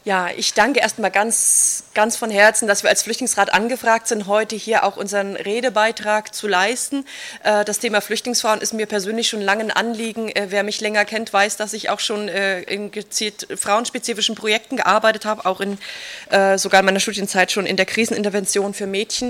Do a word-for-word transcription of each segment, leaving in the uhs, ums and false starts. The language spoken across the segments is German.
Ja, ich danke erstmal ganz, ganz von Herzen, dass wir als Flüchtlingsrat angefragt sind, heute hier auch unseren Redebeitrag zu leisten. Das Thema Flüchtlingsfrauen ist mir persönlich schon lange ein Anliegen. Wer mich länger kennt, weiß, dass ich auch schon in gezielt frauenspezifischen Projekten gearbeitet habe, auch in sogar in meiner Studienzeit schon in der Krisenintervention für Mädchen.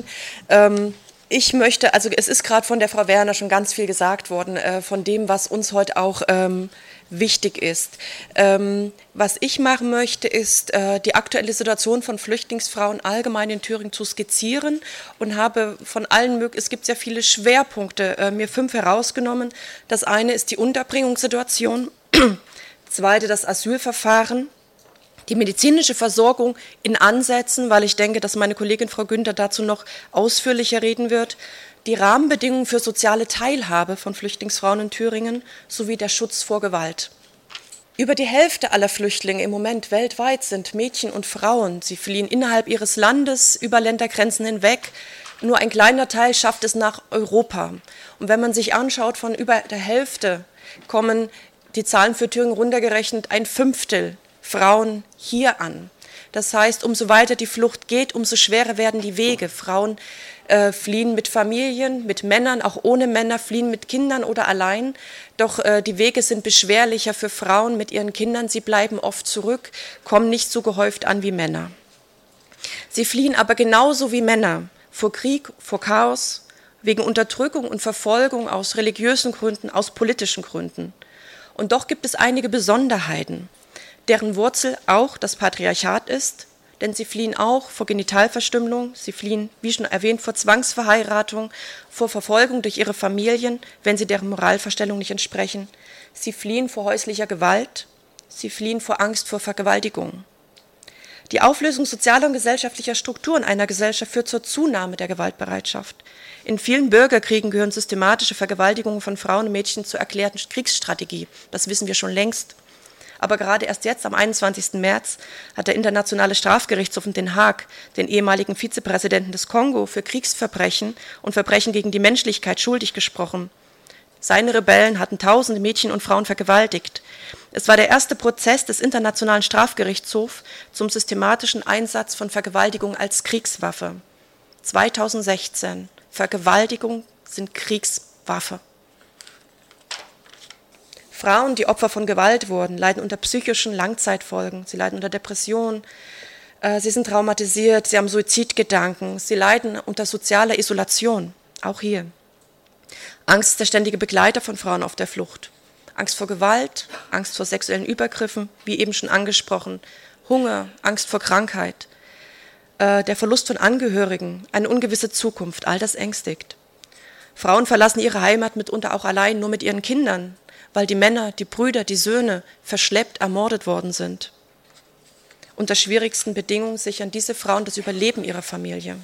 Ich möchte, also es ist gerade von der Frau Werner schon ganz viel gesagt worden, von dem, was uns heute auch wichtig ist. Ähm, was ich machen möchte, ist, äh, die aktuelle Situation von Flüchtlingsfrauen allgemein in Thüringen zu skizzieren und habe von allen möglichen, es gibt sehr viele Schwerpunkte, äh, mir fünf herausgenommen. Das eine ist die Unterbringungssituation, zweite das Asylverfahren, die medizinische Versorgung in Ansätzen, weil ich denke, dass meine Kollegin Frau Günther dazu noch ausführlicher reden wird, die Rahmenbedingungen für soziale Teilhabe von Flüchtlingsfrauen in Thüringen sowie der Schutz vor Gewalt. Über die Hälfte aller Flüchtlinge im Moment weltweit sind Mädchen und Frauen. Sie fliehen innerhalb ihres Landes über Ländergrenzen hinweg. Nur ein kleiner Teil schafft es nach Europa. Und wenn man sich anschaut, von über der Hälfte kommen die Zahlen für Thüringen runtergerechnet ein Fünftel Frauen hier an. Das heißt, umso weiter die Flucht geht, umso schwerer werden die Wege. Frauen äh, fliehen mit Familien, mit Männern, auch ohne Männer, fliehen mit Kindern oder allein. Doch äh, die Wege sind beschwerlicher für Frauen mit ihren Kindern. Sie bleiben oft zurück, kommen nicht so gehäuft an wie Männer. Sie fliehen aber genauso wie Männer vor Krieg, vor Chaos, wegen Unterdrückung und Verfolgung aus religiösen Gründen, aus politischen Gründen. Und doch gibt es einige Besonderheiten, deren Wurzel auch das Patriarchat ist, denn sie fliehen auch vor Genitalverstümmelung, sie fliehen, wie schon erwähnt, vor Zwangsverheiratung, vor Verfolgung durch ihre Familien, wenn sie deren Moralvorstellung nicht entsprechen. Sie fliehen vor häuslicher Gewalt, sie fliehen vor Angst vor Vergewaltigung. Die Auflösung sozialer und gesellschaftlicher Strukturen einer Gesellschaft führt zur Zunahme der Gewaltbereitschaft. In vielen Bürgerkriegen gehören systematische Vergewaltigungen von Frauen und Mädchen zur erklärten Kriegsstrategie. Das wissen wir schon längst. Aber gerade erst jetzt, am einundzwanzigsten März, hat der Internationale Strafgerichtshof in Den Haag den ehemaligen Vizepräsidenten des Kongo für Kriegsverbrechen und Verbrechen gegen die Menschlichkeit schuldig gesprochen. Seine Rebellen hatten tausende Mädchen und Frauen vergewaltigt. Es war der erste Prozess des Internationalen Strafgerichtshofs zum systematischen Einsatz von Vergewaltigung als Kriegswaffe. zweitausendsechzehn. Vergewaltigung sind Kriegswaffe. Frauen, die Opfer von Gewalt wurden, leiden unter psychischen Langzeitfolgen. Sie leiden unter Depressionen, äh, sie sind traumatisiert, sie haben Suizidgedanken, sie leiden unter sozialer Isolation, auch hier. Angst ist der ständige Begleiter von Frauen auf der Flucht. Angst vor Gewalt, Angst vor sexuellen Übergriffen, wie eben schon angesprochen, Hunger, Angst vor Krankheit, äh, der Verlust von Angehörigen, eine ungewisse Zukunft, all das ängstigt. Frauen verlassen ihre Heimat mitunter auch allein, nur mit ihren Kindern, weil die Männer, die Brüder, die Söhne verschleppt, ermordet worden sind. Unter schwierigsten Bedingungen sichern diese Frauen das Überleben ihrer Familie.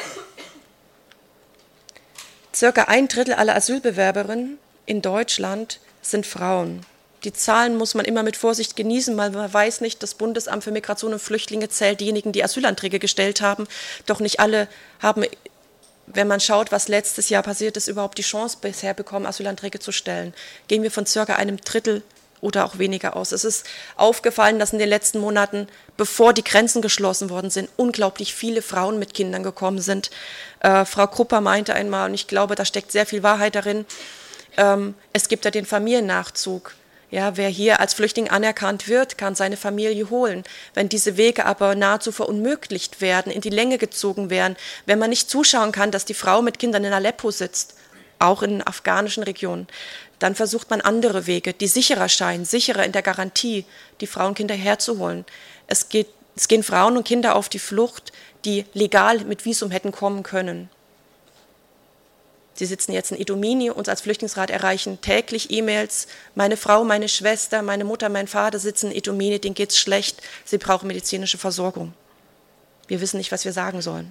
Circa ein Drittel aller Asylbewerberinnen in Deutschland sind Frauen. Die Zahlen muss man immer mit Vorsicht genießen, weil man weiß nicht, das Bundesamt für Migration und Flüchtlinge zählt diejenigen, die Asylanträge gestellt haben. Doch nicht alle haben, wenn man schaut, was letztes Jahr passiert ist, überhaupt die Chance bisher bekommen, Asylanträge zu stellen. Gehen wir von circa einem Drittel oder auch weniger aus. Es ist aufgefallen, dass in den letzten Monaten, bevor die Grenzen geschlossen worden sind, unglaublich viele Frauen mit Kindern gekommen sind. Äh, Frau Krupper meinte einmal, und ich glaube, da steckt sehr viel Wahrheit darin, ähm, es gibt ja den Familiennachzug. Ja, wer hier als Flüchtling anerkannt wird, kann seine Familie holen. Wenn diese Wege aber nahezu verunmöglicht werden, in die Länge gezogen werden, wenn man nicht zuschauen kann, dass die Frau mit Kindern in Aleppo sitzt, auch in afghanischen Regionen, dann versucht man andere Wege, die sicherer scheinen, sicherer in der Garantie, die Frauen und Kinder herzuholen. Es geht, es gehen Frauen und Kinder auf die Flucht, die legal mit Visum hätten kommen können. Sie sitzen jetzt in Idomeni, uns als Flüchtlingsrat erreichen täglich E-Mails. Meine Frau, meine Schwester, meine Mutter, mein Vater sitzen in Idomeni, denen geht's schlecht, sie brauchen medizinische Versorgung. Wir wissen nicht, was wir sagen sollen.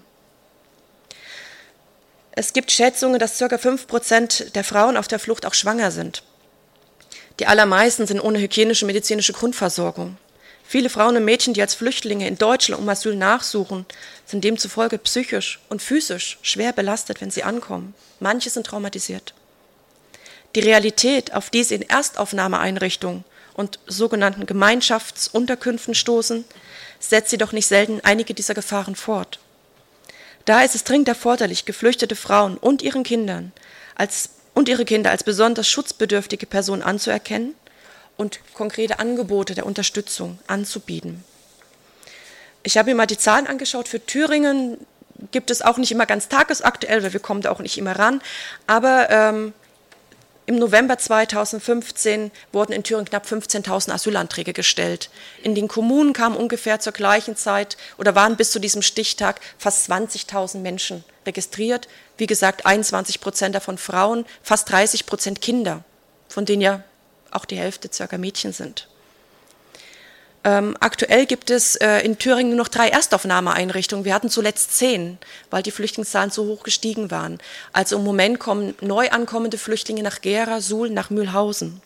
Es gibt Schätzungen, dass ca. fünf Prozent der Frauen auf der Flucht auch schwanger sind. Die allermeisten sind ohne hygienische medizinische Grundversorgung. Viele Frauen und Mädchen, die als Flüchtlinge in Deutschland um Asyl nachsuchen, sind demzufolge psychisch und physisch schwer belastet, wenn sie ankommen. Manche sind traumatisiert. Die Realität, auf die sie in Erstaufnahmeeinrichtungen und sogenannten Gemeinschaftsunterkünften stoßen, setzt sie doch nicht selten einige dieser Gefahren fort. Daher ist es dringend erforderlich, geflüchtete Frauen und ihren Kindern als, und ihre Kinder als besonders schutzbedürftige Personen anzuerkennen und konkrete Angebote der Unterstützung anzubieten. Ich habe mir mal die Zahlen angeschaut. Für Thüringen gibt es auch nicht immer ganz tagesaktuell, weil wir kommen da auch nicht immer ran, aber ähm, im November zweitausendfünfzehn wurden in Thüringen knapp fünfzehntausend Asylanträge gestellt. In den Kommunen kamen ungefähr zur gleichen Zeit oder waren bis zu diesem Stichtag fast zwanzigtausend Menschen registriert. Wie gesagt, einundzwanzig Prozent davon Frauen, fast dreißig Prozent Kinder, von denen ja auch die Hälfte circa Mädchen sind. Ähm, aktuell gibt es äh, in Thüringen nur noch drei Erstaufnahmeeinrichtungen. Wir hatten zuletzt zehn, weil die Flüchtlingszahlen so hoch gestiegen waren. Also im Moment kommen neu ankommende Flüchtlinge nach Gera, Suhl, nach Mühlhausen.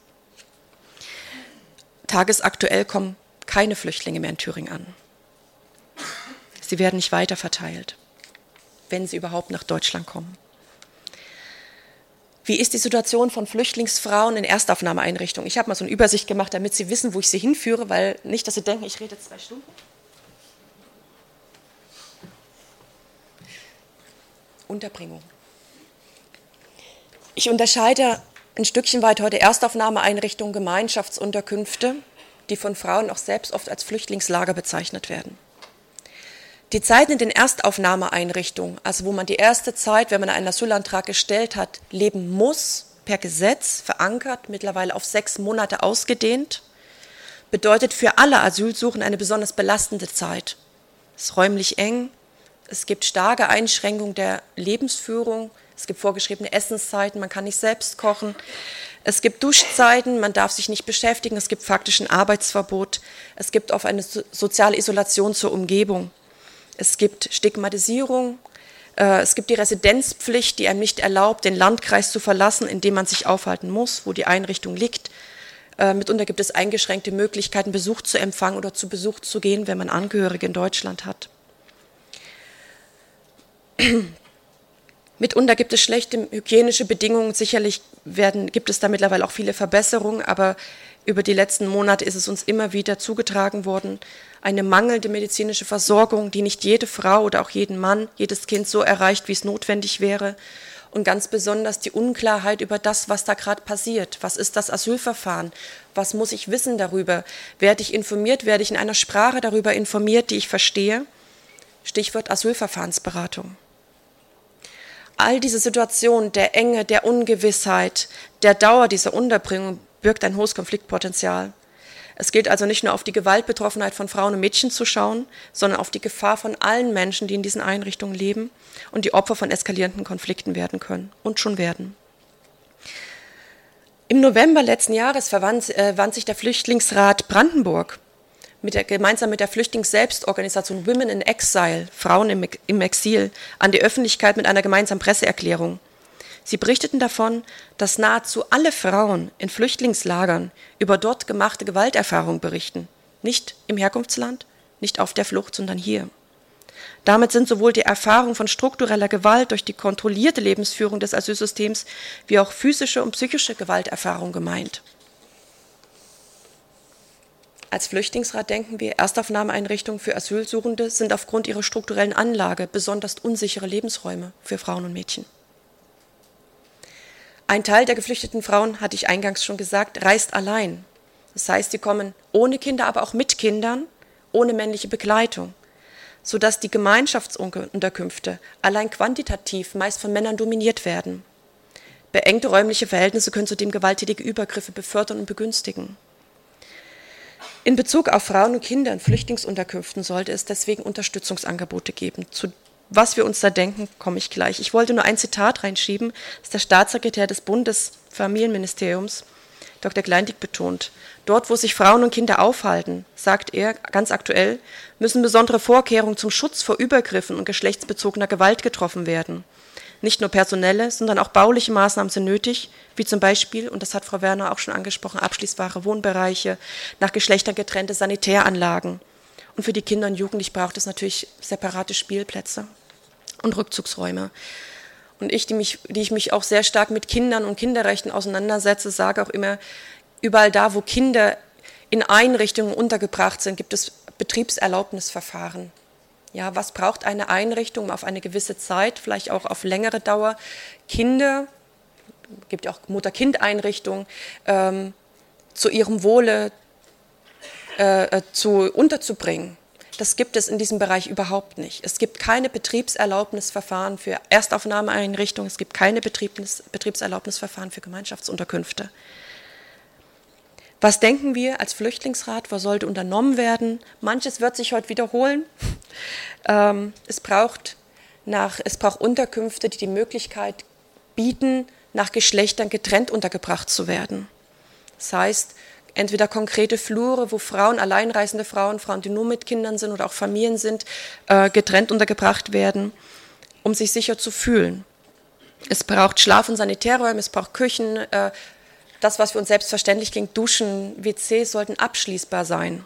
Tagesaktuell kommen keine Flüchtlinge mehr in Thüringen an. Sie werden nicht weiter verteilt, wenn sie überhaupt nach Deutschland kommen. Wie ist die Situation von Flüchtlingsfrauen in Erstaufnahmeeinrichtungen? Ich habe mal so eine Übersicht gemacht, damit Sie wissen, wo ich Sie hinführe, weil nicht, dass Sie denken, ich rede zwei Stunden. Unterbringung. Ich unterscheide ein Stückchen weit heute Erstaufnahmeeinrichtungen, Gemeinschaftsunterkünfte, die von Frauen auch selbst oft als Flüchtlingslager bezeichnet werden. Die Zeiten in den Erstaufnahmeeinrichtungen, also wo man die erste Zeit, wenn man einen Asylantrag gestellt hat, leben muss, per Gesetz verankert, mittlerweile auf sechs Monate ausgedehnt, bedeutet für alle Asylsuchenden eine besonders belastende Zeit. Es ist räumlich eng, es gibt starke Einschränkungen der Lebensführung, es gibt vorgeschriebene Essenszeiten, man kann nicht selbst kochen, es gibt Duschzeiten, man darf sich nicht beschäftigen, es gibt faktisch ein Arbeitsverbot, es gibt auch eine soziale Isolation zur Umgebung. Es gibt Stigmatisierung, äh, es gibt die Residenzpflicht, die einem nicht erlaubt, den Landkreis zu verlassen, in dem man sich aufhalten muss, wo die Einrichtung liegt. Äh, mitunter gibt es eingeschränkte Möglichkeiten, Besuch zu empfangen oder zu Besuch zu gehen, wenn man Angehörige in Deutschland hat. Mitunter gibt es schlechte hygienische Bedingungen. Sicherlich werden, gibt es da mittlerweile auch viele Verbesserungen, aber über die letzten Monate ist es uns immer wieder zugetragen worden, eine mangelnde medizinische Versorgung, die nicht jede Frau oder auch jeden Mann, jedes Kind so erreicht, wie es notwendig wäre. Und ganz besonders die Unklarheit über das, was da gerade passiert. Was ist das Asylverfahren? Was muss ich wissen darüber? Werde ich informiert? Werde ich in einer Sprache darüber informiert, die ich verstehe? Stichwort Asylverfahrensberatung. All diese Situationen der Enge, der Ungewissheit, der Dauer dieser Unterbringung birgt ein hohes Konfliktpotenzial. Es gilt also nicht nur auf die Gewaltbetroffenheit von Frauen und Mädchen zu schauen, sondern auf die Gefahr von allen Menschen, die in diesen Einrichtungen leben und die Opfer von eskalierenden Konflikten werden können und schon werden. Im November letzten Jahres verwand, äh, wandte sich der Flüchtlingsrat Brandenburg mit der, gemeinsam mit der Flüchtlingsselbstorganisation Women in Exile, Frauen im, im Exil, an die Öffentlichkeit mit einer gemeinsamen Presseerklärung. Sie berichteten davon, dass nahezu alle Frauen in Flüchtlingslagern über dort gemachte Gewalterfahrungen berichten. Nicht im Herkunftsland, nicht auf der Flucht, sondern hier. Damit sind sowohl die Erfahrung von struktureller Gewalt durch die kontrollierte Lebensführung des Asylsystems wie auch physische und psychische Gewalterfahrung gemeint. Als Flüchtlingsrat denken wir, Erstaufnahmeeinrichtungen für Asylsuchende sind aufgrund ihrer strukturellen Anlage besonders unsichere Lebensräume für Frauen und Mädchen. Ein Teil der geflüchteten Frauen, hatte ich eingangs schon gesagt, reist allein. Das heißt, sie kommen ohne Kinder, aber auch mit Kindern, ohne männliche Begleitung, sodass die Gemeinschaftsunterkünfte allein quantitativ meist von Männern dominiert werden. Beengte räumliche Verhältnisse können zudem gewalttätige Übergriffe befördern und begünstigen. In Bezug auf Frauen und Kinder in Flüchtlingsunterkünften sollte es deswegen Unterstützungsangebote geben. Zu was wir uns da denken, komme ich gleich. Ich wollte nur ein Zitat reinschieben, das der Staatssekretär des Bundesfamilienministeriums, Doktor Kleindick, betont. Dort, wo sich Frauen und Kinder aufhalten, sagt er ganz aktuell, müssen besondere Vorkehrungen zum Schutz vor Übergriffen und geschlechtsbezogener Gewalt getroffen werden. Nicht nur personelle, sondern auch bauliche Maßnahmen sind nötig, wie zum Beispiel, und das hat Frau Werner auch schon angesprochen, abschließbare Wohnbereiche, nach Geschlechtern getrennte Sanitäranlagen. Und für die Kinder und Jugendlichen braucht es natürlich separate Spielplätze und Rückzugsräume. Und ich, die, mich, die ich mich auch sehr stark mit Kindern und Kinderrechten auseinandersetze, sage auch immer, überall da, wo Kinder in Einrichtungen untergebracht sind, gibt es Betriebserlaubnisverfahren. Ja, was braucht eine Einrichtung, um auf eine gewisse Zeit, vielleicht auch auf längere Dauer, Kinder, es gibt ja auch Mutter-Kind-Einrichtungen, ähm, zu ihrem Wohle äh, zu, unterzubringen. Das gibt es in diesem Bereich überhaupt nicht. Es gibt keine Betriebserlaubnisverfahren für Erstaufnahmeeinrichtungen, es gibt keine Betriebs, Betriebserlaubnisverfahren für Gemeinschaftsunterkünfte. Was denken wir als Flüchtlingsrat, was sollte unternommen werden? Manches wird sich heute wiederholen. Ähm, es braucht nach, es braucht Unterkünfte, die die Möglichkeit bieten, nach Geschlechtern getrennt untergebracht zu werden. Das heißt, entweder konkrete Flure, wo Frauen, alleinreisende Frauen, Frauen, die nur mit Kindern sind oder auch Familien sind, äh, getrennt untergebracht werden, um sich sicher zu fühlen. Es braucht Schlaf- und Sanitärräume, es braucht Küchen, äh, das, was für uns selbstverständlich klingt, Duschen, W Cs sollten abschließbar sein.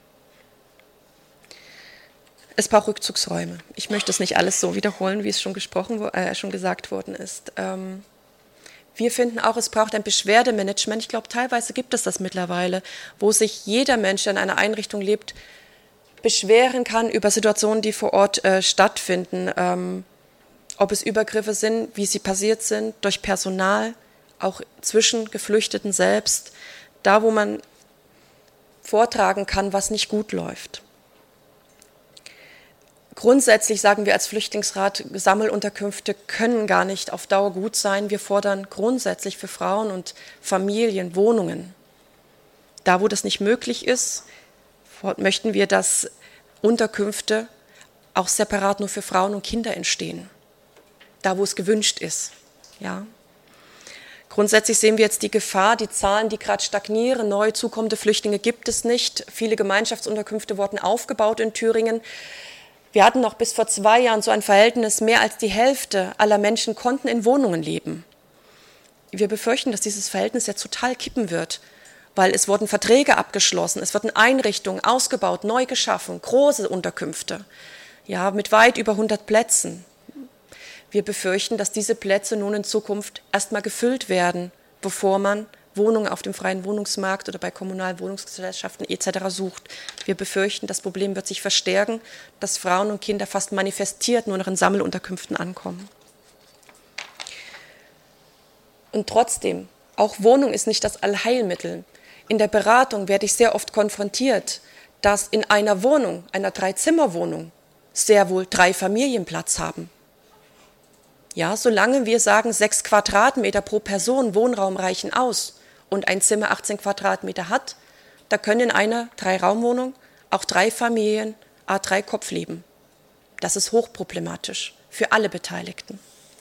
Es braucht Rückzugsräume. Ich möchte es nicht alles so wiederholen, wie es schon, gesprochen, äh, schon gesagt worden ist. Ähm, Wir finden auch, es braucht ein Beschwerdemanagement. Ich glaube, teilweise gibt es das mittlerweile, wo sich jeder Mensch, der in einer Einrichtung lebt, beschweren kann über Situationen, die vor Ort äh, stattfinden. Ähm, ob es Übergriffe sind, wie sie passiert sind, durch Personal, auch zwischen Geflüchteten selbst, da wo man vortragen kann, was nicht gut läuft. Grundsätzlich sagen wir als Flüchtlingsrat, Sammelunterkünfte können gar nicht auf Dauer gut sein. Wir fordern grundsätzlich für Frauen und Familien Wohnungen. Da, wo das nicht möglich ist, möchten wir, dass Unterkünfte auch separat nur für Frauen und Kinder entstehen. Da, wo es gewünscht ist. Ja. Grundsätzlich sehen wir jetzt die Gefahr, die Zahlen, die gerade stagnieren, neue zukommende Flüchtlinge gibt es nicht. Viele Gemeinschaftsunterkünfte wurden aufgebaut in Thüringen. Wir hatten noch bis vor zwei Jahren so ein Verhältnis, mehr als die Hälfte aller Menschen konnten in Wohnungen leben. Wir befürchten, dass dieses Verhältnis jetzt total kippen wird, weil es wurden Verträge abgeschlossen, es wurden Einrichtungen ausgebaut, neu geschaffen, große Unterkünfte, ja, mit weit über hundert Plätzen. Wir befürchten, dass diese Plätze nun in Zukunft erstmal gefüllt werden, bevor man Wohnungen auf dem freien Wohnungsmarkt oder bei kommunalen Wohnungsgesellschaften et cetera sucht. Wir befürchten, das Problem wird sich verstärken, dass Frauen und Kinder fast manifestiert nur noch in Sammelunterkünften ankommen. Und trotzdem, auch Wohnung ist nicht das Allheilmittel. In der Beratung werde ich sehr oft konfrontiert, dass in einer Wohnung, einer Dreizimmerwohnung, sehr wohl drei Familien Platz haben. Ja, solange wir sagen, sechs Quadratmeter pro Person Wohnraum reichen aus und ein Zimmer achtzehn Quadratmeter hat, da können in einer Drei-Raum-Wohnung auch drei Familien à drei Kopf leben. Das ist hochproblematisch für alle Beteiligten.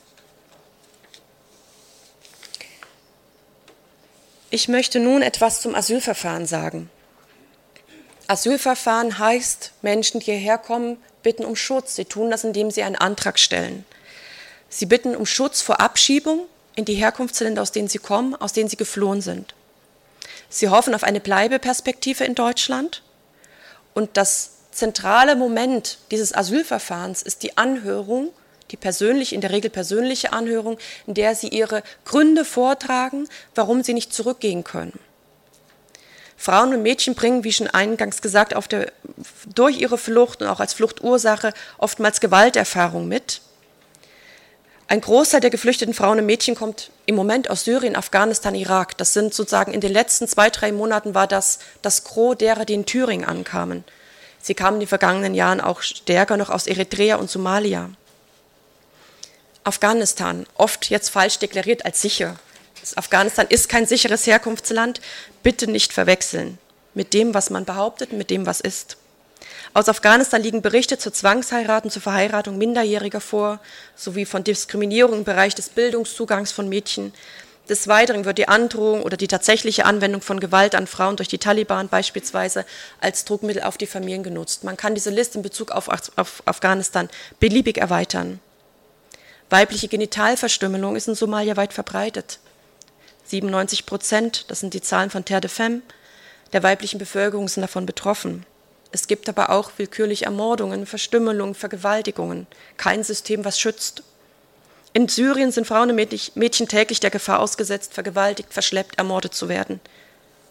Ich möchte nun etwas zum Asylverfahren sagen. Asylverfahren heißt, Menschen, die hierher kommen, bitten um Schutz. Sie tun das, indem sie einen Antrag stellen. Sie bitten um Schutz vor Abschiebung in die Herkunftsländer, aus denen sie kommen, aus denen sie geflohen sind. Sie hoffen auf eine Bleibeperspektive in Deutschland. Und das zentrale Moment dieses Asylverfahrens ist die Anhörung, die persönliche, in der Regel persönliche Anhörung, in der sie ihre Gründe vortragen, warum sie nicht zurückgehen können. Frauen und Mädchen bringen, wie schon eingangs gesagt, auf der, durch ihre Flucht und auch als Fluchtursache oftmals Gewalterfahrung mit. Ein Großteil der geflüchteten Frauen und Mädchen kommt im Moment aus Syrien, Afghanistan, Irak. Das sind sozusagen in den letzten zwei, drei Monaten war das das Gros derer, die in Thüringen ankamen. Sie kamen in den vergangenen Jahren auch stärker noch aus Eritrea und Somalia. Afghanistan, oft jetzt falsch deklariert als sicher. Afghanistan ist kein sicheres Herkunftsland. Bitte nicht verwechseln mit dem, was man behauptet, mit dem, was ist. Aus Afghanistan liegen Berichte zur Zwangsheirat, zur Verheiratung Minderjähriger vor, sowie von Diskriminierung im Bereich des Bildungszugangs von Mädchen. Des Weiteren wird die Androhung oder die tatsächliche Anwendung von Gewalt an Frauen durch die Taliban beispielsweise als Druckmittel auf die Familien genutzt. Man kann diese Liste in Bezug auf, auf Afghanistan beliebig erweitern. Weibliche Genitalverstümmelung ist in Somalia weit verbreitet. siebenundneunzig Prozent, das sind die Zahlen von Terre de Femme, der weiblichen Bevölkerung sind davon betroffen. Es gibt aber auch willkürliche Ermordungen, Verstümmelungen, Vergewaltigungen. Kein System, was schützt. In Syrien sind Frauen und Mädchen täglich der Gefahr ausgesetzt, vergewaltigt, verschleppt, ermordet zu werden.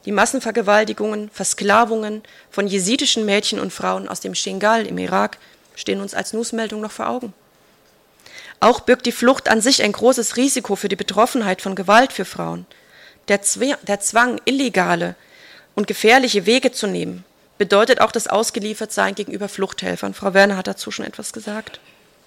Die Massenvergewaltigungen, Versklavungen von jesidischen Mädchen und Frauen aus dem Shingal im Irak stehen uns als Newsmeldung noch vor Augen. Auch birgt die Flucht an sich ein großes Risiko für die Betroffenheit von Gewalt für Frauen. Der, Zw- der Zwang, illegale und gefährliche Wege zu nehmen, bedeutet auch das Ausgeliefertsein gegenüber Fluchthelfern. Frau Werner hat dazu schon etwas gesagt.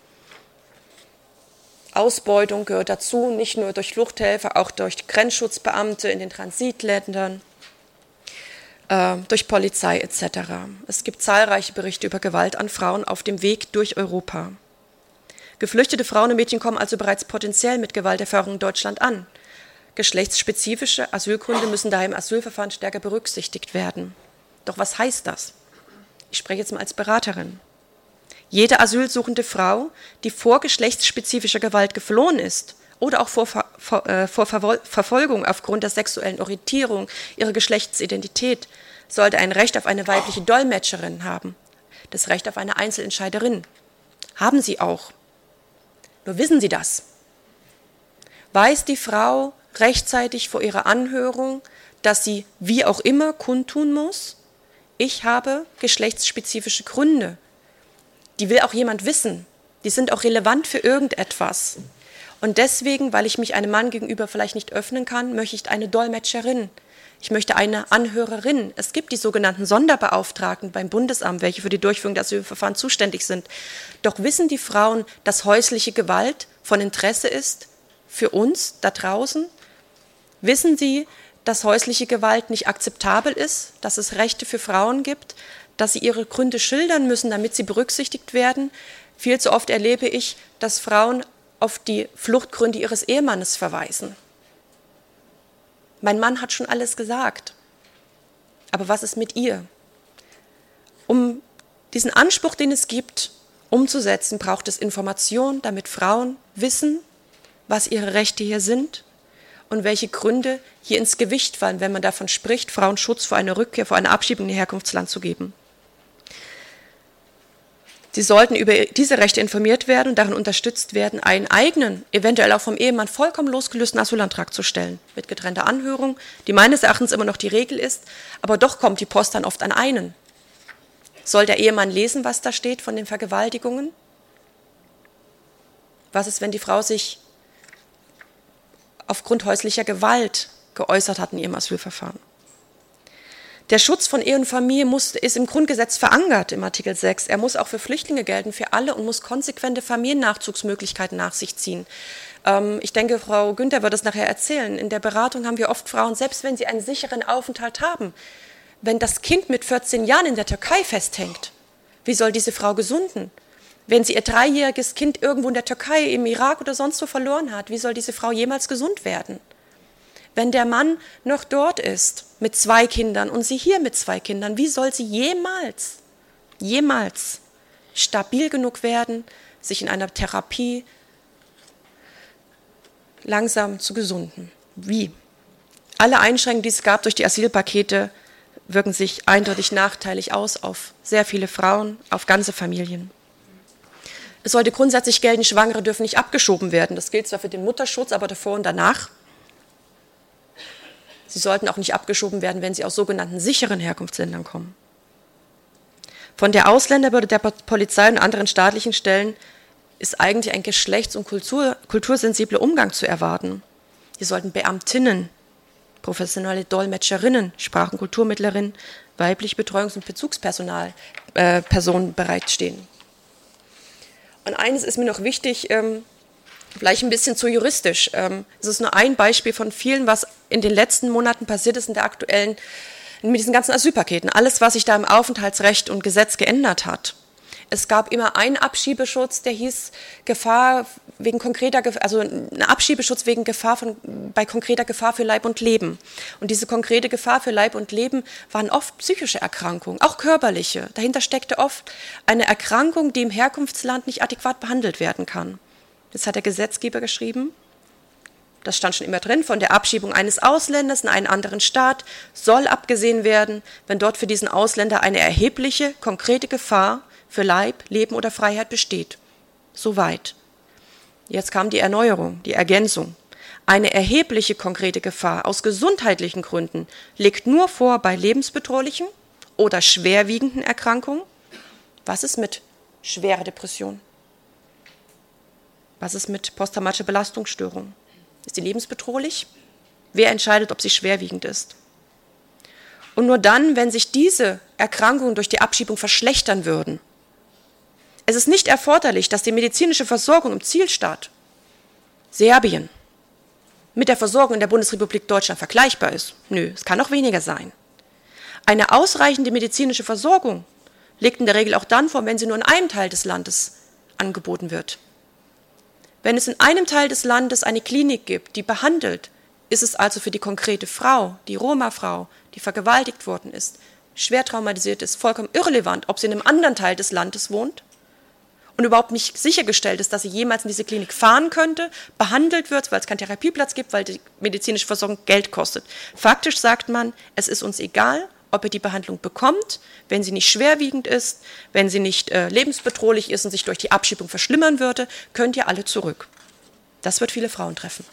Ausbeutung gehört dazu, nicht nur durch Fluchthelfer, auch durch Grenzschutzbeamte in den Transitländern, äh, durch Polizei et cetera. Es gibt zahlreiche Berichte über Gewalt an Frauen auf dem Weg durch Europa. Geflüchtete Frauen und Mädchen kommen also bereits potenziell mit Gewalterfahrung in Deutschland an. Geschlechtsspezifische Asylgründe müssen daher im Asylverfahren stärker berücksichtigt werden. Doch was heißt das? Ich spreche jetzt mal als Beraterin. Jede asylsuchende Frau, die vor geschlechtsspezifischer Gewalt geflohen ist oder auch vor, vor, äh, vor Verfolgung aufgrund der sexuellen Orientierung, ihrer Geschlechtsidentität, sollte ein Recht auf eine weibliche Dolmetscherin haben, das Recht auf eine Einzelentscheiderin. Haben sie auch. Nur wissen Sie das? Weiß die Frau rechtzeitig vor ihrer Anhörung, dass sie wie auch immer kundtun muss? Ich habe geschlechtsspezifische Gründe. Die will auch jemand wissen. Die sind auch relevant für irgendetwas. Und deswegen, weil ich mich einem Mann gegenüber vielleicht nicht öffnen kann, möchte ich eine Dolmetscherin. Ich möchte eine Anhörerin. Es gibt die sogenannten Sonderbeauftragten beim Bundesamt, welche für die Durchführung der Asylverfahren zuständig sind. Doch wissen die Frauen, dass häusliche Gewalt von Interesse ist für uns da draußen? Wissen sie, dass häusliche Gewalt nicht akzeptabel ist, dass es Rechte für Frauen gibt, dass sie ihre Gründe schildern müssen, damit sie berücksichtigt werden? Viel zu oft erlebe ich, dass Frauen auf die Fluchtgründe ihres Ehemannes verweisen. Mein Mann hat schon alles gesagt. Aber was ist mit ihr? Um diesen Anspruch, den es gibt, umzusetzen, braucht es Information, damit Frauen wissen, was ihre Rechte hier sind und welche Gründe hier ins Gewicht fallen, wenn man davon spricht, Frauen Schutz vor einer Rückkehr, vor einer Abschiebung in ihr Herkunftsland zu geben. Sie sollten über diese Rechte informiert werden und darin unterstützt werden, einen eigenen, eventuell auch vom Ehemann vollkommen losgelösten Asylantrag zu stellen, mit getrennter Anhörung, die meines Erachtens immer noch die Regel ist, aber doch kommt die Post dann oft an einen. Soll der Ehemann lesen, was da steht von den Vergewaltigungen? Was ist, wenn die Frau sich aufgrund häuslicher Gewalt geäußert hat in ihrem Asylverfahren? Der Schutz von Ehe und Familie muss, ist im Grundgesetz verankert im Artikel sechs. Er muss auch für Flüchtlinge gelten, für alle, und muss konsequente Familiennachzugsmöglichkeiten nach sich ziehen. Ähm, ich denke, Frau Günther wird das nachher erzählen. In der Beratung haben wir oft Frauen, selbst wenn sie einen sicheren Aufenthalt haben, wenn das Kind mit vierzehn Jahren in der Türkei festhängt, wie soll diese Frau gesunden? Wenn sie ihr dreijähriges Kind irgendwo in der Türkei, im Irak oder sonst wo verloren hat, wie soll diese Frau jemals gesund werden? Wenn der Mann noch dort ist mit zwei Kindern und sie hier mit zwei Kindern, wie soll sie jemals, jemals stabil genug werden, sich in einer Therapie langsam zu gesunden? Wie? Alle Einschränkungen, die es gab durch die Asylpakete, wirken sich eindeutig nachteilig aus auf sehr viele Frauen, auf ganze Familien. Es sollte grundsätzlich gelten, Schwangere dürfen nicht abgeschoben werden. Das gilt zwar für den Mutterschutz, aber davor und danach. Sie sollten auch nicht abgeschoben werden, wenn sie aus sogenannten sicheren Herkunftsländern kommen. Von der Ausländerbehörde, der Polizei und anderen staatlichen Stellen ist eigentlich ein geschlechts- und Kultur, kultursensibler Umgang zu erwarten. Hier sollten Beamtinnen, professionelle Dolmetscherinnen, Sprach- und Kulturmittlerinnen, weiblich Betreuungs- und Bezugspersonal, äh, Personen bereitstehen. Und eines ist mir noch wichtig, ähm, vielleicht ein bisschen zu juristisch. Ähm, es ist nur ein Beispiel von vielen, was in den letzten Monaten passiert ist in der aktuellen, mit diesen ganzen Asylpaketen. Alles, was sich da im Aufenthaltsrecht und Gesetz geändert hat. Es gab immer einen Abschiebeschutz, der hieß Gefahr wegen konkreter, also ein Abschiebeschutz wegen Gefahr von, bei konkreter Gefahr für Leib und Leben. Und diese konkrete Gefahr für Leib und Leben waren oft psychische Erkrankungen, auch körperliche. Dahinter steckte oft eine Erkrankung, die im Herkunftsland nicht adäquat behandelt werden kann. Das hat der Gesetzgeber geschrieben. Das stand schon immer drin, von der Abschiebung eines Ausländers in einen anderen Staat soll abgesehen werden, wenn dort für diesen Ausländer eine erhebliche, konkrete Gefahr für Leib, Leben oder Freiheit besteht. Soweit. Jetzt kam die Erneuerung, die Ergänzung. Eine erhebliche konkrete Gefahr aus gesundheitlichen Gründen liegt nur vor bei lebensbedrohlichen oder schwerwiegenden Erkrankungen. Was ist mit schwerer Depression? Was ist mit posttraumatischer Belastungsstörung? Ist die lebensbedrohlich? Wer entscheidet, ob sie schwerwiegend ist? Und nur dann, wenn sich diese Erkrankungen durch die Abschiebung verschlechtern würden. Es ist nicht erforderlich, dass die medizinische Versorgung im Zielstaat Serbien mit der Versorgung in der Bundesrepublik Deutschland vergleichbar ist. Nö, es kann auch weniger sein. Eine ausreichende medizinische Versorgung liegt in der Regel auch dann vor, wenn sie nur in einem Teil des Landes angeboten wird. Wenn es in einem Teil des Landes eine Klinik gibt, die behandelt, ist es also für die konkrete Frau, die Roma-Frau, die vergewaltigt worden ist, schwer traumatisiert ist, vollkommen irrelevant, ob sie in einem anderen Teil des Landes wohnt und überhaupt nicht sichergestellt ist, dass sie jemals in diese Klinik fahren könnte, behandelt wird, weil es keinen Therapieplatz gibt, weil die medizinische Versorgung Geld kostet. Faktisch sagt man, es ist uns egal, ob ihr die Behandlung bekommt, wenn sie nicht schwerwiegend ist, wenn sie nicht äh, lebensbedrohlich ist und sich durch die Abschiebung verschlimmern würde, könnt ihr alle zurück. Das wird viele Frauen treffen.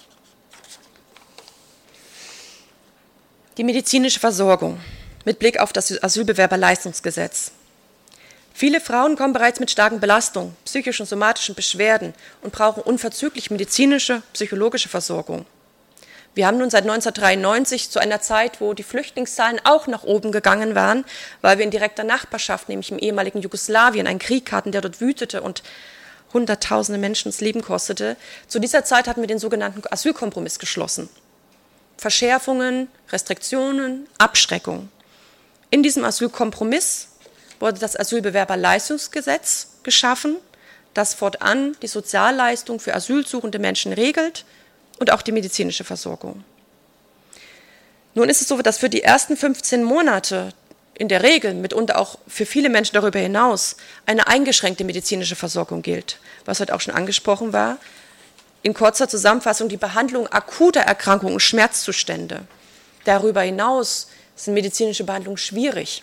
Die medizinische Versorgung mit Blick auf das Asylbewerberleistungsgesetz. Viele Frauen kommen bereits mit starken Belastungen, psychischen und somatischen Beschwerden und brauchen unverzüglich medizinische, psychologische Versorgung. Wir haben nun seit neunzehnhundertdreiundneunzig zu einer Zeit, wo die Flüchtlingszahlen auch nach oben gegangen waren, weil wir in direkter Nachbarschaft, nämlich im ehemaligen Jugoslawien, einen Krieg hatten, der dort wütete und Hunderttausende Menschen das Leben kostete. Zu dieser Zeit hatten wir den sogenannten Asylkompromiss geschlossen. Verschärfungen, Restriktionen, Abschreckung. In diesem Asylkompromiss wurde das Asylbewerberleistungsgesetz geschaffen, das fortan die Sozialleistung für asylsuchende Menschen regelt und auch die medizinische Versorgung. Nun ist es so, dass für die ersten fünfzehn Monate in der Regel, mitunter auch für viele Menschen darüber hinaus, eine eingeschränkte medizinische Versorgung gilt, was heute auch schon angesprochen war. In kurzer Zusammenfassung die Behandlung akuter Erkrankungen und Schmerzzustände. Darüber hinaus sind medizinische Behandlungen schwierig.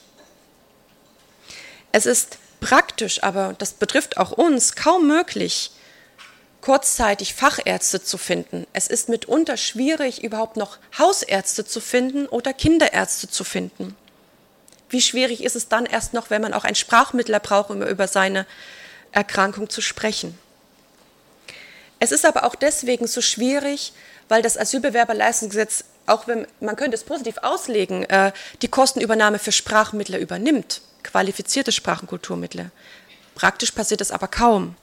Es ist praktisch, aber das betrifft auch uns, kaum möglich, kurzzeitig Fachärzte zu finden. Es ist mitunter schwierig, überhaupt noch Hausärzte zu finden oder Kinderärzte zu finden. Wie schwierig ist es dann erst noch, wenn man auch einen Sprachmittler braucht, um über seine Erkrankung zu sprechen. Es ist aber auch deswegen so schwierig, weil das Asylbewerberleistungsgesetz, auch wenn man könnte es positiv auslegen, äh, die Kostenübernahme für Sprachmittler übernimmt, qualifizierte Sprachenkulturmittler. Praktisch passiert es aber kaum.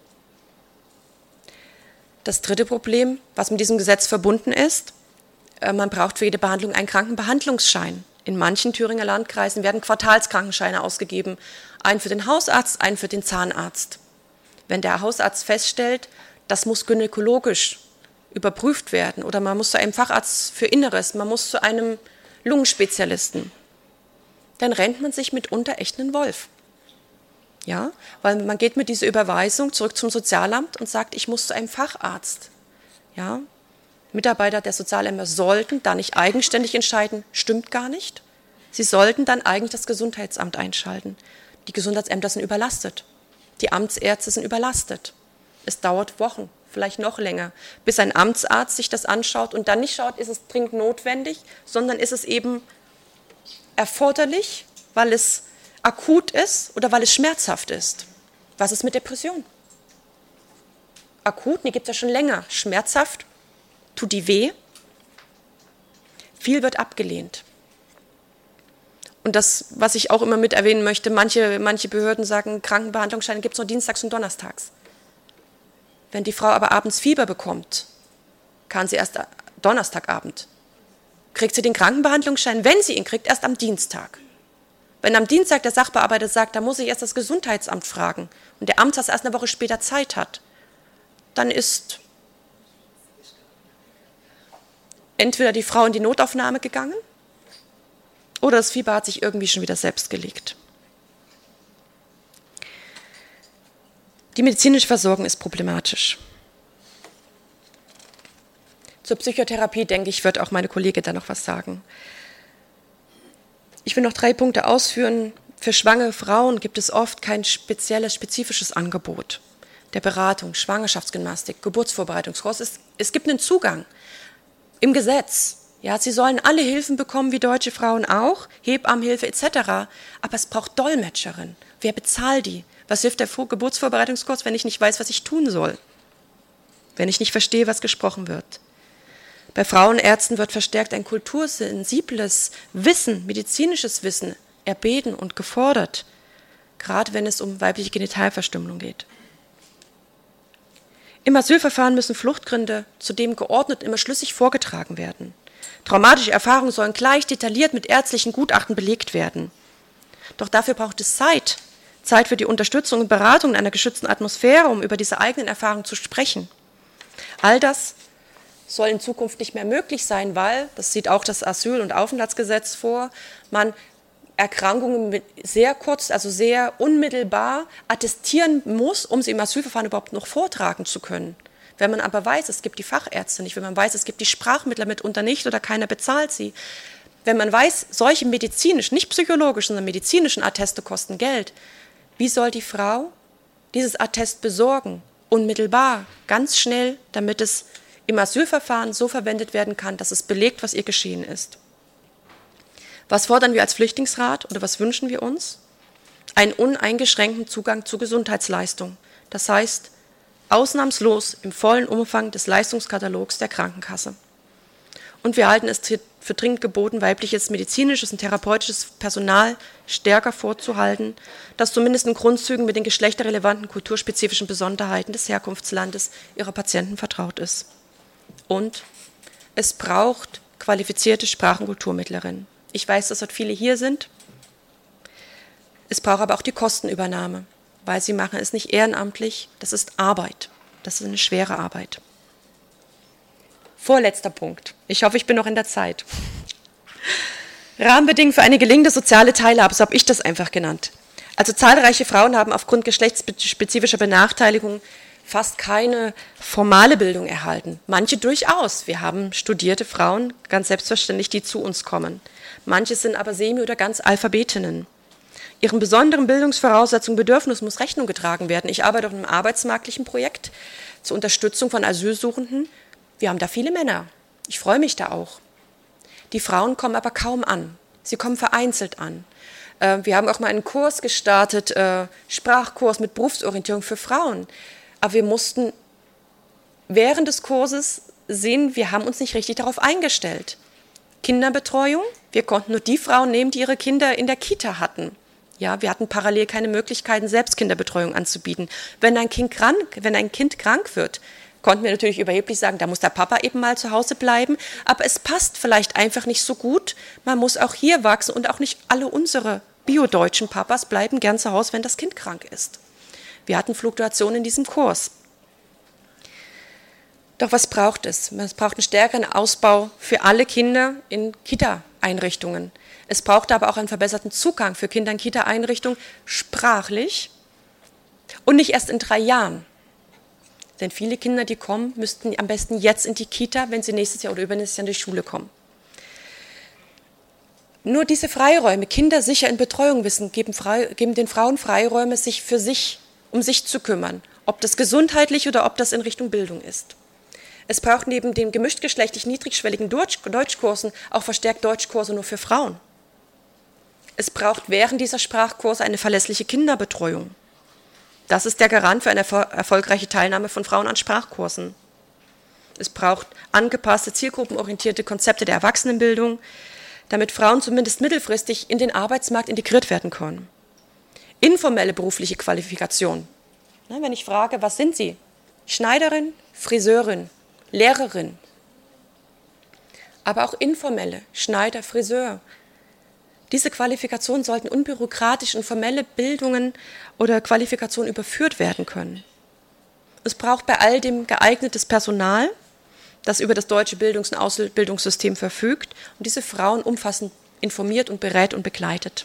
Das dritte Problem, was mit diesem Gesetz verbunden ist, äh, man braucht für jede Behandlung einen Krankenbehandlungsschein. In manchen Thüringer Landkreisen werden Quartalskrankenscheine ausgegeben, einen für den Hausarzt, einen für den Zahnarzt. Wenn der Hausarzt feststellt, das muss gynäkologisch überprüft werden oder man muss zu einem Facharzt für Inneres, man muss zu einem Lungenspezialisten, dann rennt man sich mitunter echt einen Wolf. Ja, weil man geht mit dieser Überweisung zurück zum Sozialamt und sagt, ich muss zu einem Facharzt. Ja, Mitarbeiter der Sozialämter sollten da nicht eigenständig entscheiden, stimmt gar nicht. Sie sollten dann eigentlich das Gesundheitsamt einschalten. Die Gesundheitsämter sind überlastet. Die Amtsärzte sind überlastet. Es dauert Wochen, vielleicht noch länger, bis ein Amtsarzt sich das anschaut und dann nicht schaut, ist es dringend notwendig, sondern ist es eben erforderlich, weil es akut ist oder weil es schmerzhaft ist. Was ist mit Depression? Akut, die gibt es ja schon länger. Schmerzhaft, tut die weh? Viel wird abgelehnt. Und das, was ich auch immer mit erwähnen möchte, manche, manche Behörden sagen, Krankenbehandlungsscheine gibt es nur dienstags und donnerstags. Wenn die Frau aber abends Fieber bekommt, kann sie erst Donnerstagabend. Kriegt sie den Krankenbehandlungsschein, wenn sie ihn kriegt, erst am Dienstag. Wenn am Dienstag der Sachbearbeiter sagt, da muss ich erst das Gesundheitsamt fragen und der Amtsarzt erst eine Woche später Zeit hat, dann ist entweder die Frau in die Notaufnahme gegangen oder das Fieber hat sich irgendwie schon wieder selbst gelegt. Die medizinische Versorgung ist problematisch. Zur Psychotherapie, denke ich, wird auch meine Kollegin da noch was sagen. Ich will noch drei Punkte ausführen. Für schwangere Frauen gibt es oft kein spezielles, spezifisches Angebot der Beratung, Schwangerschaftsgymnastik, Geburtsvorbereitungskurs. Es, es gibt einen Zugang, im Gesetz. Ja, sie sollen alle Hilfen bekommen, wie deutsche Frauen auch, Hebammenhilfe et cetera. Aber es braucht Dolmetscherin. Wer bezahlt die? Was hilft der Geburtsvorbereitungskurs, wenn ich nicht weiß, was ich tun soll? Wenn ich nicht verstehe, was gesprochen wird? Bei Frauenärzten wird verstärkt ein kultursensibles Wissen, medizinisches Wissen erbeten und gefordert, gerade wenn es um weibliche Genitalverstümmelung geht. Im Asylverfahren müssen Fluchtgründe zudem geordnet immer schlüssig vorgetragen werden. Traumatische Erfahrungen sollen gleich detailliert mit ärztlichen Gutachten belegt werden. Doch dafür braucht es Zeit, Zeit für die Unterstützung und Beratung in einer geschützten Atmosphäre, um über diese eigenen Erfahrungen zu sprechen. All das soll in Zukunft nicht mehr möglich sein, weil, das sieht auch das Asyl- und Aufenthaltsgesetz vor, man Erkrankungen sehr kurz, also sehr unmittelbar attestieren muss, um sie im Asylverfahren überhaupt noch vortragen zu können. Wenn man aber weiß, es gibt die Fachärzte nicht, wenn man weiß, es gibt die Sprachmittler mitunter nicht oder keiner bezahlt sie, wenn man weiß, solche medizinischen, nicht psychologischen, sondern medizinischen Atteste kosten Geld, wie soll die Frau dieses Attest besorgen, unmittelbar, ganz schnell, damit es im Asylverfahren so verwendet werden kann, dass es belegt, was ihr geschehen ist? Was fordern wir als Flüchtlingsrat oder was wünschen wir uns? Einen uneingeschränkten Zugang zu Gesundheitsleistung. Das heißt, ausnahmslos im vollen Umfang des Leistungskatalogs der Krankenkasse. Und wir halten es für dringend geboten, weibliches medizinisches und therapeutisches Personal stärker vorzuhalten, das zumindest in Grundzügen mit den geschlechterrelevanten kulturspezifischen Besonderheiten des Herkunftslandes ihrer Patienten vertraut ist. Und es braucht qualifizierte Sprach- und Kulturmittlerinnen. Ich weiß, dass dort viele hier sind. Es braucht aber auch die Kostenübernahme, weil sie machen es nicht ehrenamtlich. Das ist Arbeit. Das ist eine schwere Arbeit. Vorletzter Punkt. Ich hoffe, ich bin noch in der Zeit. Rahmenbedingungen für eine gelingende soziale Teilhabe, so habe ich das einfach genannt. Also zahlreiche Frauen haben aufgrund geschlechtsspezifischer Benachteiligung fast keine formale Bildung erhalten. Manche durchaus. Wir haben studierte Frauen, ganz selbstverständlich, die zu uns kommen. Manche sind aber Semi- oder ganz Alphabetinnen. Ihren besonderen Bildungsvoraussetzungen, Bedürfnissen muss Rechnung getragen werden. Ich arbeite auf einem arbeitsmarktlichen Projekt zur Unterstützung von Asylsuchenden. Wir haben da viele Männer. Ich freue mich da auch. Die Frauen kommen aber kaum an. Sie kommen vereinzelt an. Wir haben auch mal einen Kurs gestartet, Sprachkurs mit Berufsorientierung für Frauen. Aber wir mussten während des Kurses sehen, wir haben uns nicht richtig darauf eingestellt. Kinderbetreuung, wir konnten nur die Frauen nehmen, die ihre Kinder in der Kita hatten. Ja, wir hatten parallel keine Möglichkeiten, selbst Kinderbetreuung anzubieten. Wenn ein Kind krank, wenn ein Kind krank wird, konnten wir natürlich überheblich sagen, da muss der Papa eben mal zu Hause bleiben. Aber es passt vielleicht einfach nicht so gut. Man muss auch hier wachsen und auch nicht alle unsere biodeutschen Papas bleiben gern zu Hause, wenn das Kind krank ist. Wir hatten Fluktuationen in diesem Kurs. Doch was braucht es? Es braucht einen stärkeren Ausbau für alle Kinder in Kita-Einrichtungen. Es braucht aber auch einen verbesserten Zugang für Kinder in Kita-Einrichtungen, sprachlich und nicht erst in drei Jahren. Denn viele Kinder, die kommen, müssten am besten jetzt in die Kita, wenn sie nächstes Jahr oder übernächstes Jahr in die Schule kommen. Nur diese Freiräume, Kinder sicher in Betreuung wissen, geben, frei, geben den Frauen Freiräume, sich für sich, um sich zu kümmern, ob das gesundheitlich oder ob das in Richtung Bildung ist. Es braucht neben den gemischtgeschlechtlich niedrigschwelligen Deutsch, Deutschkursen auch verstärkt Deutschkurse nur für Frauen. Es braucht während dieser Sprachkurse eine verlässliche Kinderbetreuung. Das ist der Garant für eine erfolgreiche Teilnahme von Frauen an Sprachkursen. Es braucht angepasste, zielgruppenorientierte Konzepte der Erwachsenenbildung, damit Frauen zumindest mittelfristig in den Arbeitsmarkt integriert werden können. Informelle berufliche Qualifikation. Wenn ich frage, was sind Sie? Schneiderin, Friseurin, Lehrerin. Aber auch informelle, Schneider, Friseur. Diese Qualifikationen sollten unbürokratisch in formelle Bildungen oder Qualifikationen überführt werden können. Es braucht bei all dem geeignetes Personal, das über das deutsche Bildungs- und Ausbildungssystem verfügt und diese Frauen umfassend informiert und berät und begleitet.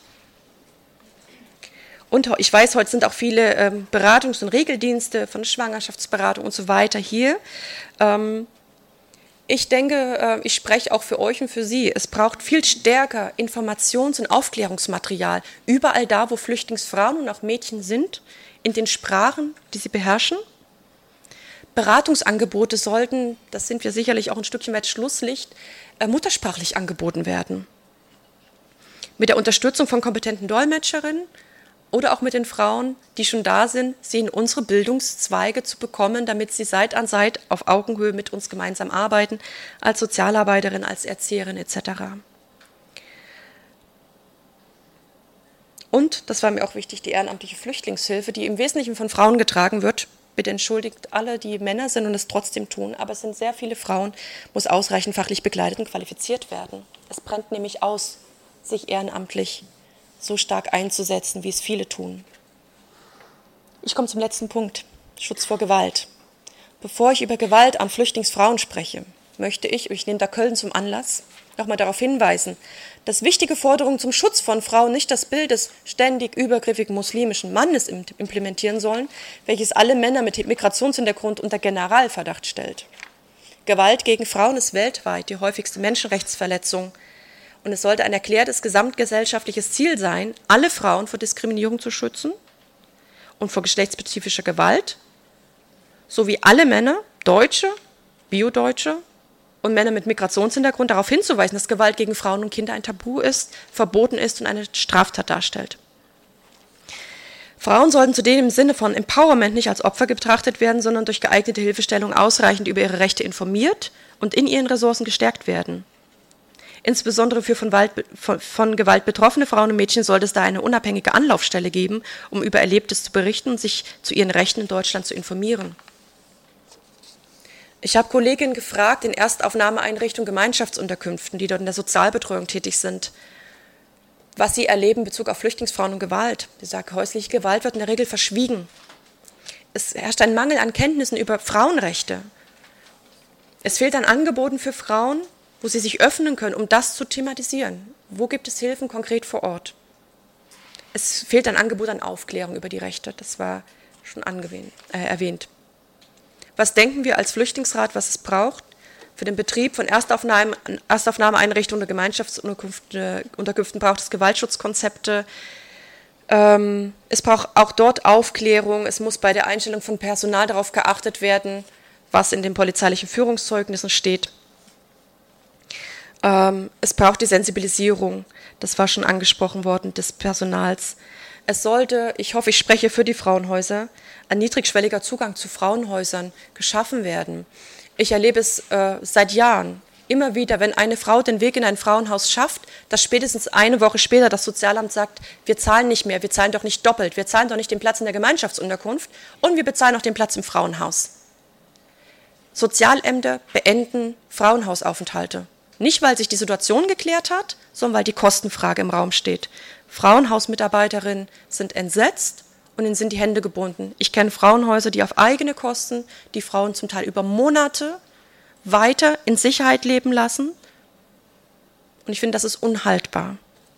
Und ich weiß, heute sind auch viele ähm, Beratungs- und Regeldienste von Schwangerschaftsberatung und so weiter hier. Ähm, ich denke, äh, ich spreche auch für euch und für Sie. Es braucht viel stärker Informations- und Aufklärungsmaterial überall da, wo Flüchtlingsfrauen und auch Mädchen sind, in den Sprachen, die sie beherrschen. Beratungsangebote sollten, das sind wir sicherlich auch ein Stückchen weit Schlusslicht, äh, muttersprachlich angeboten werden. Mit der Unterstützung von kompetenten Dolmetscherinnen oder auch mit den Frauen, die schon da sind, sie in unsere Bildungszweige zu bekommen, damit sie Seit an Seit auf Augenhöhe mit uns gemeinsam arbeiten, als Sozialarbeiterin, als Erzieherin et cetera. Und, das war mir auch wichtig, die ehrenamtliche Flüchtlingshilfe, die im Wesentlichen von Frauen getragen wird. Bitte entschuldigt alle, die Männer sind und es trotzdem tun, aber es sind sehr viele Frauen, muss ausreichend fachlich begleitet und qualifiziert werden. Es brennt nämlich aus, sich ehrenamtlich so stark einzusetzen, wie es viele tun. Ich komme zum letzten Punkt, Schutz vor Gewalt. Bevor ich über Gewalt an Flüchtlingsfrauen spreche, möchte ich, ich nehme da Köln zum Anlass, nochmal darauf hinweisen, dass wichtige Forderungen zum Schutz von Frauen nicht das Bild des ständig übergriffigen muslimischen Mannes implementieren sollen, welches alle Männer mit Migrationshintergrund unter Generalverdacht stellt. Gewalt gegen Frauen ist weltweit die häufigste Menschenrechtsverletzung und es sollte ein erklärtes gesamtgesellschaftliches Ziel sein, alle Frauen vor Diskriminierung zu schützen und vor geschlechtsspezifischer Gewalt, sowie alle Männer, Deutsche, Biodeutsche und Männer mit Migrationshintergrund darauf hinzuweisen, dass Gewalt gegen Frauen und Kinder ein Tabu ist, verboten ist und eine Straftat darstellt. Frauen sollten zudem im Sinne von Empowerment nicht als Opfer betrachtet werden, sondern durch geeignete Hilfestellung ausreichend über ihre Rechte informiert und in ihren Ressourcen gestärkt werden. Insbesondere für von, Wald, von, von Gewalt betroffene Frauen und Mädchen sollte es da eine unabhängige Anlaufstelle geben, um über Erlebtes zu berichten und sich zu ihren Rechten in Deutschland zu informieren. Ich habe Kolleginnen gefragt in Erstaufnahmeeinrichtungen, Gemeinschaftsunterkünften, die dort in der Sozialbetreuung tätig sind, was sie erleben in Bezug auf Flüchtlingsfrauen und Gewalt. Sie sagen, häusliche Gewalt wird in der Regel verschwiegen. Es herrscht ein Mangel an Kenntnissen über Frauenrechte. Es fehlt an Angeboten für Frauen, wo sie sich öffnen können, um das zu thematisieren. Wo gibt es Hilfen konkret vor Ort? Es fehlt ein Angebot an Aufklärung über die Rechte. Das war schon angewähnt, äh, erwähnt. Was denken wir als Flüchtlingsrat, was es braucht? Für den Betrieb von Erstaufnahme, Erstaufnahmeeinrichtungen oder Gemeinschaftsunterkünften braucht es Gewaltschutzkonzepte. Ähm, es braucht auch dort Aufklärung. Es muss bei der Einstellung von Personal darauf geachtet werden, was in den polizeilichen Führungszeugnissen steht. Ähm, es braucht die Sensibilisierung, das war schon angesprochen worden, des Personals. Es sollte, ich hoffe, ich spreche für die Frauenhäuser, ein niedrigschwelliger Zugang zu Frauenhäusern geschaffen werden. Ich erlebe es äh, seit Jahren immer wieder, wenn eine Frau den Weg in ein Frauenhaus schafft, dass spätestens eine Woche später das Sozialamt sagt, wir zahlen nicht mehr, wir zahlen doch nicht doppelt, wir zahlen doch nicht den Platz in der Gemeinschaftsunterkunft und wir bezahlen auch den Platz im Frauenhaus. Sozialämter beenden Frauenhausaufenthalte. Nicht, weil sich die Situation geklärt hat, sondern weil die Kostenfrage im Raum steht. Frauenhausmitarbeiterinnen sind entsetzt und ihnen sind die Hände gebunden. Ich kenne Frauenhäuser, die auf eigene Kosten die Frauen zum Teil über Monate weiter in Sicherheit leben lassen. Und ich finde, das ist unhaltbar.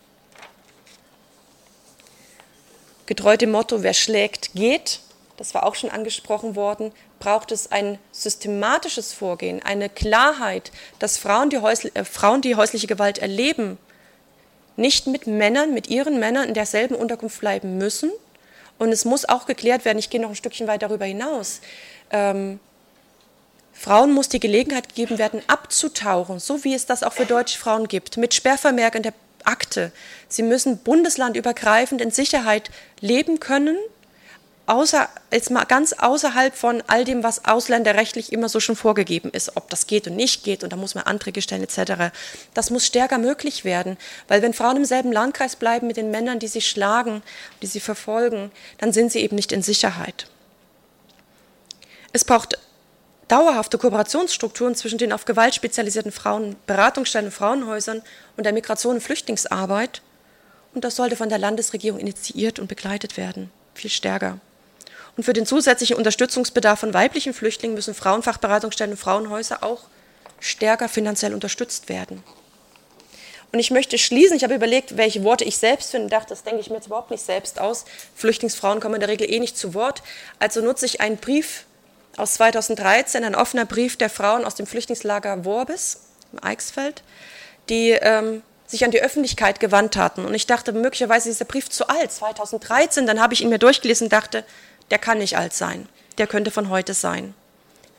Getreu dem Motto, wer schlägt, geht, das war auch schon angesprochen worden, braucht es ein systematisches Vorgehen, eine Klarheit, dass Frauen, die, häusl- äh, Frauen, die häusliche Gewalt erleben, nicht mit Männern, mit ihren Männern in derselben Unterkunft bleiben müssen. Und es muss auch geklärt werden, ich gehe noch ein Stückchen weit darüber hinaus, ähm, Frauen muss die Gelegenheit gegeben werden, abzutauchen, so wie es das auch für deutsche Frauen gibt, mit Sperrvermerk in der Akte. Sie müssen bundeslandübergreifend in Sicherheit leben können, außer, jetzt mal ganz außerhalb von all dem, was ausländerrechtlich immer so schon vorgegeben ist, ob das geht und nicht geht und da muss man Anträge stellen et cetera. Das muss stärker möglich werden, weil wenn Frauen im selben Landkreis bleiben mit den Männern, die sie schlagen, die sie verfolgen, dann sind sie eben nicht in Sicherheit. Es braucht dauerhafte Kooperationsstrukturen zwischen den auf Gewalt spezialisierten Frauen, Beratungsstellen und Frauenhäusern und der Migration- und Flüchtlingsarbeit und das sollte von der Landesregierung initiiert und begleitet werden, viel stärker. Und für den zusätzlichen Unterstützungsbedarf von weiblichen Flüchtlingen müssen Frauenfachberatungsstellen und Frauenhäuser auch stärker finanziell unterstützt werden. Und ich möchte schließen, ich habe überlegt, welche Worte ich selbst finde, dachte, das denke ich mir jetzt überhaupt nicht selbst aus. Flüchtlingsfrauen kommen in der Regel eh nicht zu Wort. Also nutze ich einen Brief aus zweitausenddreizehn, ein offener Brief der Frauen aus dem Flüchtlingslager Worbis im Eichsfeld, die ähm, sich an die Öffentlichkeit gewandt hatten. Und ich dachte, möglicherweise ist dieser Brief zu alt, zweitausenddreizehn. Dann habe ich ihn mir durchgelesen und dachte, der kann nicht alt sein, der könnte von heute sein.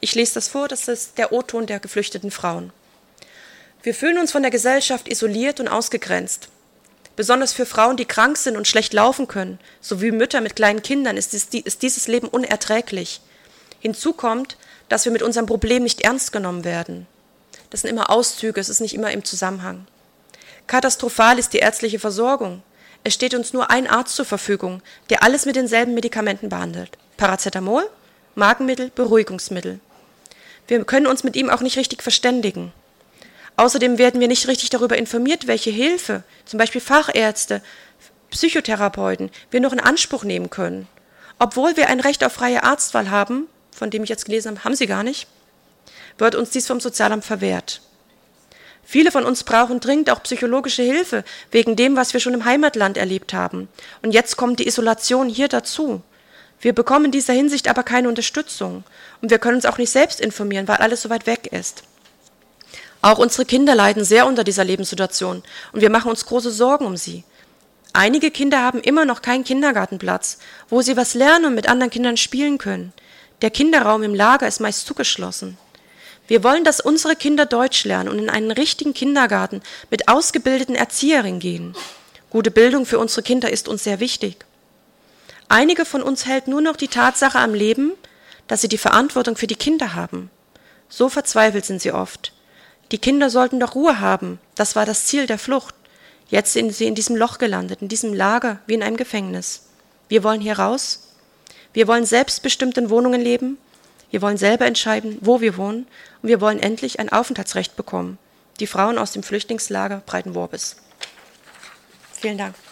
Ich lese das vor, das ist der O-Ton der geflüchteten Frauen. Wir fühlen uns von der Gesellschaft isoliert und ausgegrenzt. Besonders für Frauen, die krank sind und schlecht laufen können, sowie Mütter mit kleinen Kindern, ist, dies, ist dieses Leben unerträglich. Hinzu kommt, dass wir mit unserem Problem nicht ernst genommen werden. Das sind immer Auszüge, es ist nicht immer im Zusammenhang. Katastrophal ist die ärztliche Versorgung. Es steht uns nur ein Arzt zur Verfügung, der alles mit denselben Medikamenten behandelt. Paracetamol, Magenmittel, Beruhigungsmittel. Wir können uns mit ihm auch nicht richtig verständigen. Außerdem werden wir nicht richtig darüber informiert, welche Hilfe, zum Beispiel Fachärzte, Psychotherapeuten, wir noch in Anspruch nehmen können. Obwohl wir ein Recht auf freie Arztwahl haben, von dem ich jetzt gelesen habe, haben sie gar nicht, wird uns dies vom Sozialamt verwehrt. Viele von uns brauchen dringend auch psychologische Hilfe, wegen dem, was wir schon im Heimatland erlebt haben. Und jetzt kommt die Isolation hier dazu. Wir bekommen in dieser Hinsicht aber keine Unterstützung. Und wir können uns auch nicht selbst informieren, weil alles so weit weg ist. Auch unsere Kinder leiden sehr unter dieser Lebenssituation. Und wir machen uns große Sorgen um sie. Einige Kinder haben immer noch keinen Kindergartenplatz, wo sie was lernen und mit anderen Kindern spielen können. Der Kinderraum im Lager ist meist zugeschlossen. Wir wollen, dass unsere Kinder Deutsch lernen und in einen richtigen Kindergarten mit ausgebildeten Erzieherinnen gehen. Gute Bildung für unsere Kinder ist uns sehr wichtig. Einige von uns hält nur noch die Tatsache am Leben, dass sie die Verantwortung für die Kinder haben. So verzweifelt sind sie oft. Die Kinder sollten doch Ruhe haben, das war das Ziel der Flucht. Jetzt sind sie in diesem Loch gelandet, in diesem Lager wie in einem Gefängnis. Wir wollen hier raus. Wir wollen selbstbestimmt in Wohnungen leben. Wir wollen selber entscheiden, wo wir wohnen, und wir wollen endlich ein Aufenthaltsrecht bekommen. Die Frauen aus dem Flüchtlingslager Breitenworbis. Vielen Dank.